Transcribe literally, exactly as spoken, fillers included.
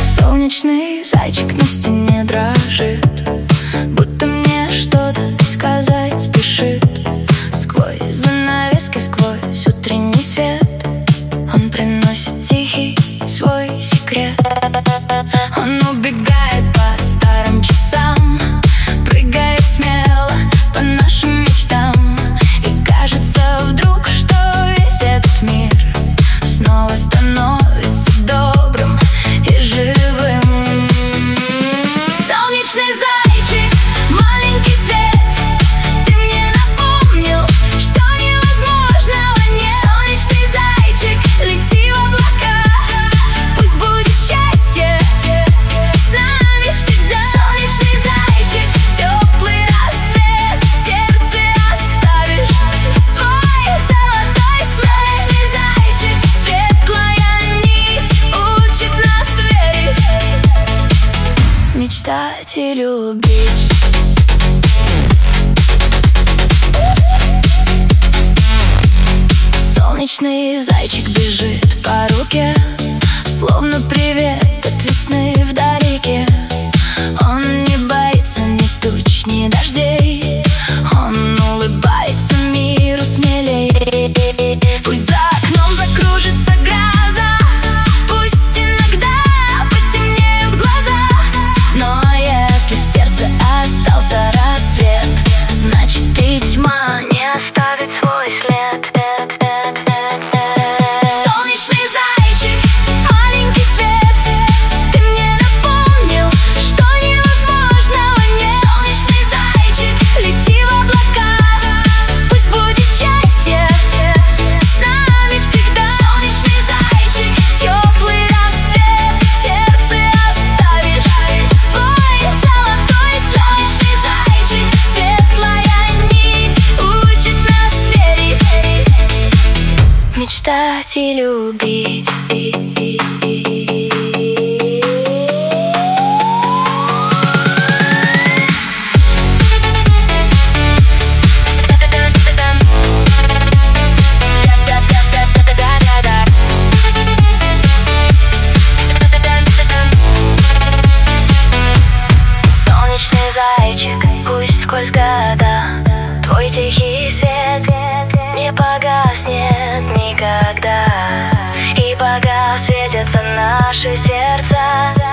Солнечный зайчик на стене дрожит, будто мне что-то сказать спешит. Сквозь занавески, сквозь утренний свет он приносит тихий свой секрет. Он убегает по старым часам, прыгает смело по нашим мечтам. И кажется вдруг, что весь этот мир снова становится добрым и живым. Солнечный зайчик, маленький свет, ты мне напомнил, что невозможного нет. Солнечный зайчик, лети в облака, пусть будет счастье с нами всегда. Солнечный зайчик, теплый рассвет, в сердце оставишь свой золотой след. Солнечный зайчик, светлая нить учит нас верить, мечтать и любить. Солнечный зайчик бежит по руке, словно привет от весны вдалеке. Он не боится ни туч, ни дождей, он улыбается миру смелее. Пусть за окном закружится гроза, пусть иногда потемнеют глаза, но если в сердце остался рассвет, значит и тьма не оставит свой след. Солнечный зайчик, маленький свет, ты мне напомнил, что невозможного нет. Солнечный зайчик, лети в облака, пусть будет счастье с нами всегда. Солнечный зайчик, теплый рассвет, в сердце оставишь свой золотой след. Солнечный зайчик, светлая нить учит нас верить, мечтать и любить. Солнечный зайчик, пусть сквозь года твой тихий свет не погаснет никогда. И пока светятся наши сердца,